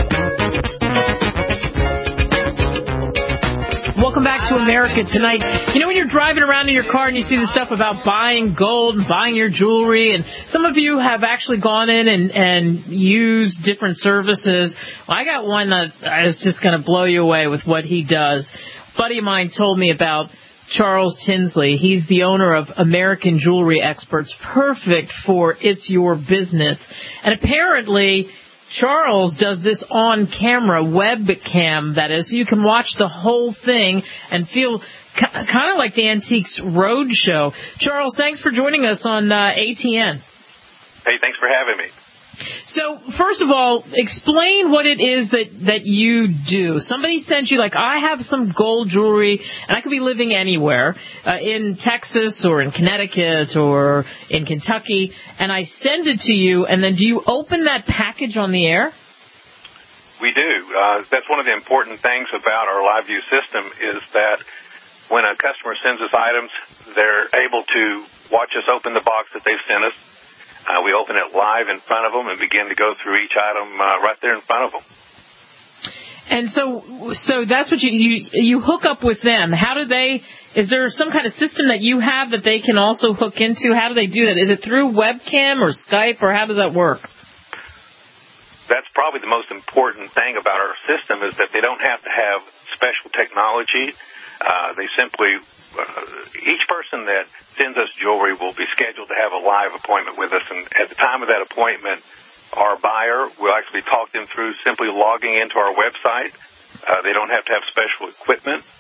Welcome back to America Tonight. You know when you're driving around in your car and you see the stuff about buying gold and buying your jewelry, and some of you have actually gone in and, and used different services. Well, I got one that is just going to blow you away with what he does. A buddy of mine told me about Charles Tinsley. He's the owner of American Jewelry Experts, perfect for It's Your Business. And apparently Charles does this on-camera, webcam, that is, so you can watch the whole thing and feel kind of like the Antiques Roadshow. Charles, thanks for joining us on uh, A T N. Hey, thanks for having me. So, first of all, explain what it is that, that you do. Somebody sent you, like, I have some gold jewelry, and I could be living anywhere, uh, in Texas or in Connecticut or in Kentucky, and I send it to you, and then do you open that package on the air? We do. Uh, that's one of the important things about our live view system is that when a customer sends us items, they're able to watch us open the box that they've sent us. Uh, we open it live in front of them and begin to go through each item uh, right there in front of them. And so, so that's what you, you you hook up with them. How do they? Is there some kind of system that you have that they can also hook into? How do they do that? Is it through webcam or Skype, or how does that work? That's probably the most important thing about our system is that they don't have to have special technology. Uh, they simply. Uh, each person that sends us jewelry will be scheduled to have a live appointment with us, and at the time of that appointment, our buyer will actually talk them through simply logging into our website. Uh, they don't have to have special equipment.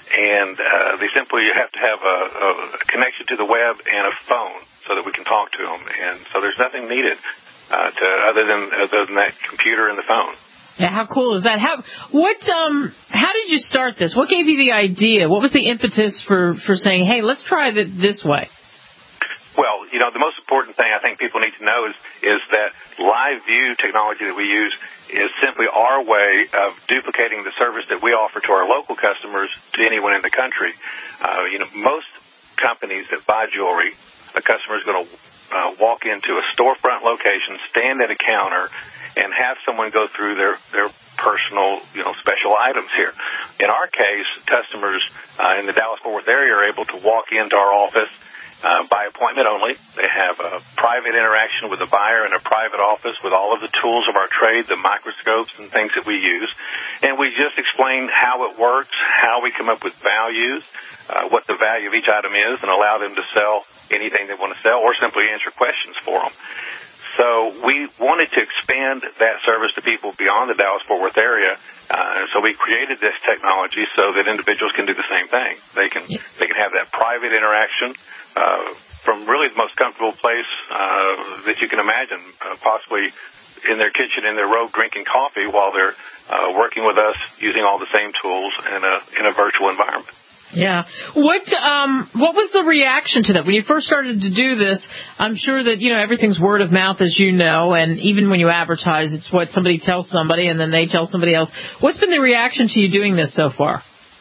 and uh, they simply have to have a, a connection to the web and a phone so that we can talk to them. And so there's nothing needed uh, to other than other than that computer and the phone. Yeah, how cool is that? How what um how did you start this? What gave you the idea? What was the impetus for, for saying, hey, let's try it this way? Well, you know, the most important thing I think people need to know is is that live view technology that we use is simply our way of duplicating the service that we offer to our local customers to anyone in the country. Uh, you know, most companies that buy jewelry, a customer is going to uh, walk into a storefront location, stand at a counter, and have someone go through their, their personal, you know, special items here. In our case, customers uh, in the Dallas-Fort Worth area are able to walk into our office uh, by appointment only. They have a private interaction with the buyer in a private office with all of the tools of our trade, the microscopes and things that we use. And we just explain how it works, how we come up with values, uh, what the value of each item is, and allow them to sell anything they want to sell or simply answer questions for them. So we wanted to expand that service to people beyond the Dallas-Fort Worth area. Uh, so we created this technology so that individuals can do the same thing. They can they can have that private interaction uh, from really the most comfortable place uh, that you can imagine, uh, possibly in their kitchen, in their robe, drinking coffee while they're uh, working with us using all the same tools in a in a virtual environment. Yeah. What um what was the reaction to that? When you first started to do this, I'm sure that, you know, everything's word of mouth, as you know, and even when you advertise, it's what somebody tells somebody and then they tell somebody else. What's been the reaction to you doing this so far?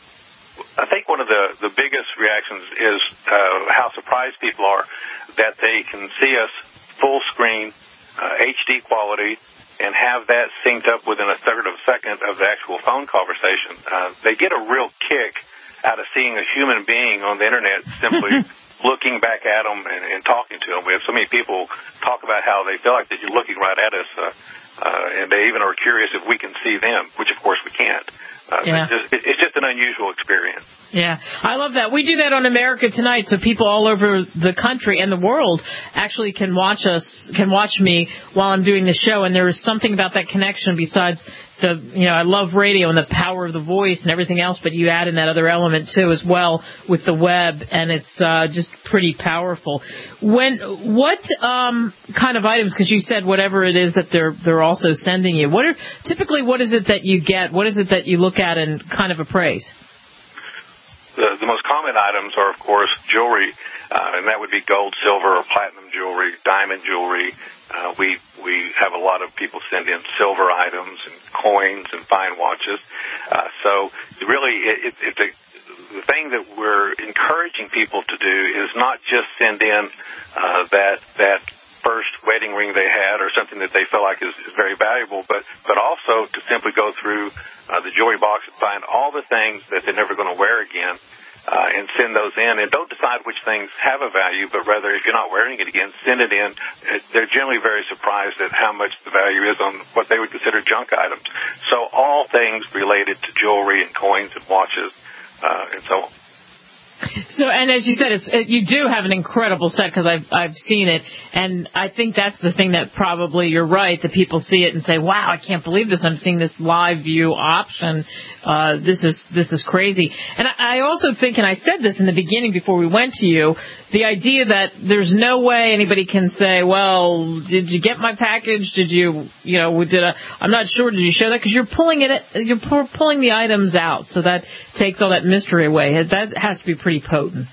I think one of the, the biggest reactions is uh, how surprised people are that they can see us full screen, uh, H D quality, and have that synced up within a third of a second of the actual phone conversation. Uh, they get a real kick out of seeing a human being on the internet simply looking back at them and, and talking to them. We have so many people talk about how they feel like that you're looking right at us, uh, uh, and they even are curious if we can see them, which of course we can't. Uh, yeah. it's, just, it's just an unusual experience. Yeah, I love that. We do that on America Tonight, so people all over the country and the world actually can watch us, can watch me while I'm doing the show. And there is something about that connection besides the, you know, I love radio and the power of the voice and everything else, but you add in that other element too as well with the web, and it's uh, just pretty powerful. When what um, kind of items? Because you said whatever it is that they're they're also sending you. What are typically what is it that you get? What is it that you look at and kind of appraise? The, the most common items are, of course, jewelry, uh, and that would be gold, silver, or platinum jewelry, diamond jewelry. Uh, we we have a lot of people send in silver items and coins and fine watches. Uh, so really, it, it, it, the, the thing that we're encouraging people to do is not just send in uh, that that first wedding ring they had or something that they feel like is, is very valuable, but but also to simply go through uh, the jewelry box and find all the things that they're never going to wear again, uh, and send those in. And don't decide which things have a value, but rather if you're not wearing it again, send it in. They're generally very surprised at how much the value is on what they would consider junk items. So all things related to jewelry and coins and watches uh, and so on. So, and as you said, it's, it, you do have an incredible set because I've I've seen it, and I think that's the thing that probably you're right that people see it and say, "Wow, I can't believe this! I'm seeing this live view option. Uh, this is this is crazy." And I, I also think, and I said this in the beginning before we went to you, the idea that there's no way anybody can say, "Well, did you get my package? Did you, you know, did I, I'm not sure. Did you show that?" Because you're pulling it, you're pulling the items out, so that takes all that mystery away. That has to be pretty potent.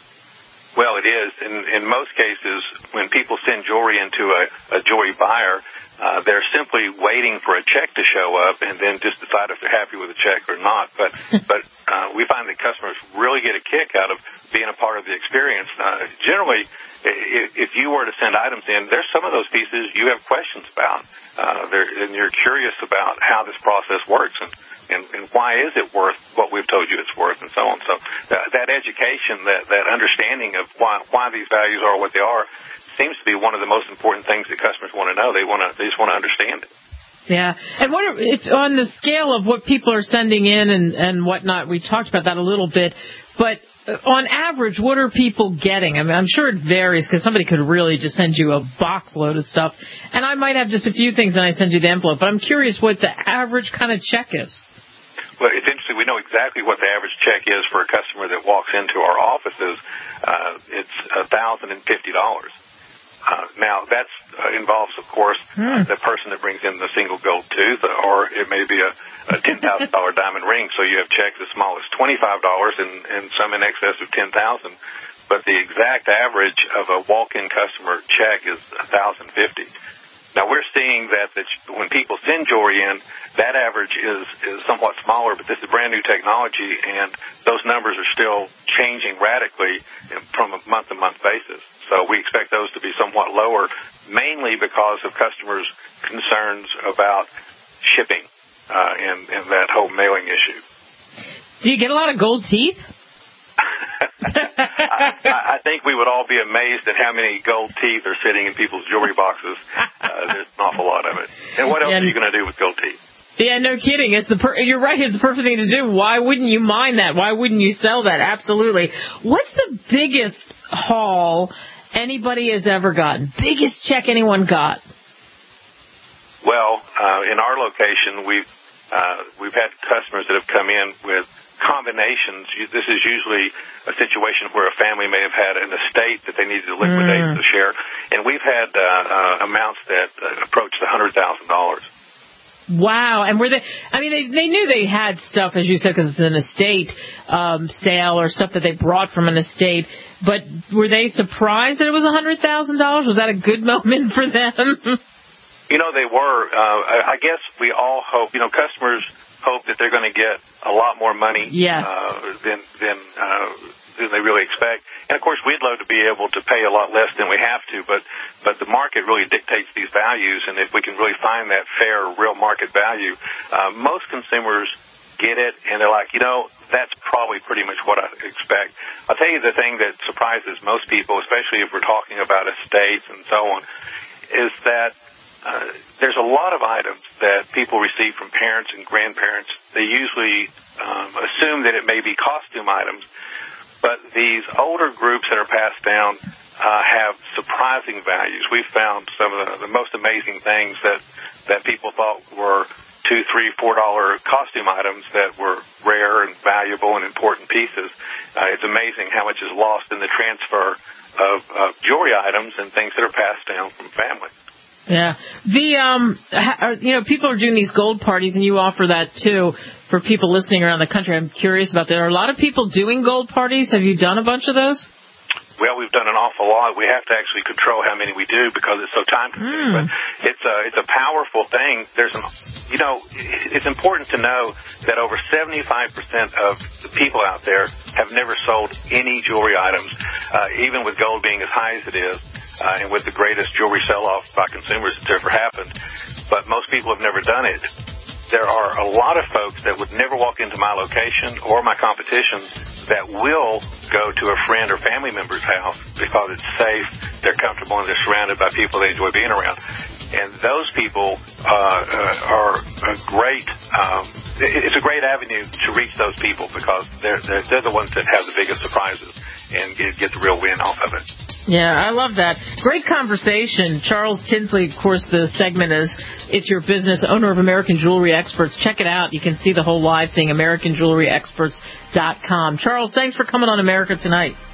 Well, it is. In, in most cases, when people send jewelry into a, a jewelry buyer, uh, they're simply waiting for a check to show up and then just decide if they're happy with the check or not. But but uh, we find that customers really get a kick out of being a part of the experience. Uh, generally, if, if you were to send items in, there's some of those pieces you have questions about, uh, and you're curious about how this process works and And, and why is it worth what we've told you it's worth, and so on. So that, that education, that, that understanding of why, why these values are what they are, seems to be one of the most important things that customers want to know. They want to, they just want to understand it. Yeah, and what are, it's on the scale of what people are sending in and, and whatnot. We talked about that a little bit, but on average, what are people getting? I mean, I'm sure it varies because somebody could really just send you a box load of stuff, and I might have just a few things and I send you the envelope. But I'm curious what the average kind of check is. well, it's interesting. We know exactly what the average check is for a customer that walks into our offices. Uh, it's one thousand fifty dollars. Uh, now, that uh, involves, of course, uh, the person that brings in the single gold tooth, or it may be a, a ten thousand dollars diamond ring. So you have checks as small as twenty-five dollars and, and some in excess of ten thousand dollars. But the exact average of a walk-in customer check is one thousand fifty dollars. Now, we're seeing that the, when people send jewelry in, that average is, is somewhat smaller, but this is brand-new technology, and those numbers are still changing radically from a month-to-month basis. So we expect those to be somewhat lower, mainly because of customers' concerns about shipping uh, and, and that whole mailing issue. Do you get a lot of gold teeth? I, I think we would all be amazed at how many gold teeth are sitting in people's jewelry boxes. Uh, there's an awful lot of it. And what else yeah, are you going to do with gold teeth? Yeah, no kidding. It's the per- you're right. It's the perfect thing to do. Why wouldn't you mine that? Why wouldn't you sell that? Absolutely. What's the biggest haul anybody has ever gotten? Biggest check anyone got? Well, uh, in our location, we've uh, we've had customers that have come in with combinations. This is usually a situation where a family may have had an estate that they needed to liquidate mm. the share, and we've had uh, uh, amounts that uh, approached one hundred thousand dollars. Wow. And were they, I mean, they, they knew they had stuff, as you said, because it's an estate um, sale or stuff that they brought from an estate, but were they surprised that it was one hundred thousand dollars? Was that a good moment for them? You know, they were. Uh, I guess we all hope, you know, customers hope that they're going to get a lot more money yes. uh, than than, uh, than they really expect. And, of course, we'd love to be able to pay a lot less than we have to, but, but the market really dictates these values, and if we can really find that fair, real market value, uh, most consumers get it, and they're like, you know, that's probably pretty much what I expect. I'll tell you the thing that surprises most people, especially if we're talking about estates and so on, is that Uh, there's a lot of items that people receive from parents and grandparents. They usually um, assume that it may be costume items, but these older groups that are passed down uh, have surprising values. We've found some of the, the most amazing things that, that people thought were two, three, four dollar costume items that were rare and valuable and important pieces. Uh, it's amazing how much is lost in the transfer of, of jewelry items and things that are passed down from family. Yeah. The, um, you know, people are doing these gold parties, and you offer that, too, for people listening around the country. I'm curious about that. Are a lot of people doing gold parties? Have you done a bunch of those? Well, we've done an awful lot. We have to actually control how many we do because it's so time-consuming. Mm. But it's a, it's a powerful thing. There's an, you know, it's important to know that over seventy-five percent of the people out there have never sold any jewelry items, uh, even with gold being as high as it is. Uh, and with the greatest jewelry sell-off by consumers that's ever happened. But most people have never done it. There are a lot of folks that would never walk into my location or my competition that will go to a friend or family member's house because it's safe, they're comfortable, and they're surrounded by people they enjoy being around. And those people uh, uh, are a great, um, it's a great avenue to reach those people because they're, they're, they're the ones that have the biggest surprises and get, get the real win off of it. Yeah, I love that. Great conversation. Charles Tinsley, of course, the segment is It's Your Business, owner of American Jewelry Experts. Check it out. You can see the whole live thing, American Jewelry Experts dot com. Charles, thanks for coming on America Tonight.